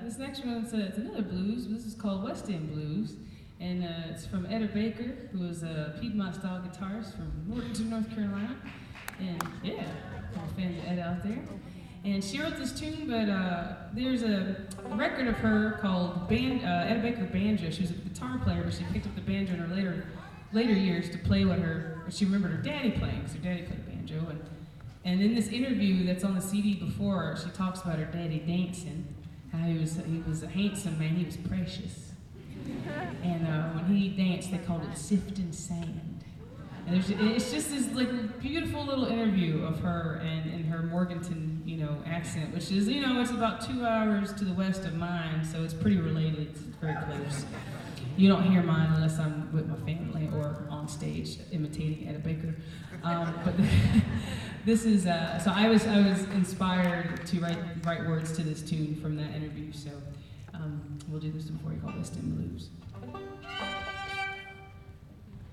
this next one, it's another blues. This is called West End Blues. And it's from Etta Baker, who is a Piedmont-style guitarist from Morganton, North Carolina. And yeah, I'm a fan of Etta out there. And she wrote this tune, but there's a record of her called Etta Baker Banjo. She was a guitar player, but she picked up the banjo in her later years to play what she remembered her daddy playing, because her daddy played banjo. And in this interview that's on the CD before, she talks about her daddy dancing, how he was a handsome man, he was precious. And when he danced, they called it sifting sand. And it's just this like beautiful little interview of her and her Morganton, accent, which is, it's about 2 hours to the west of mine, so it's pretty related. It's very close. You don't hear mine unless I'm with my family or on stage imitating Etta Baker. But this is so I was inspired to write words to this tune from that interview. So we'll do this before you call West End Blues.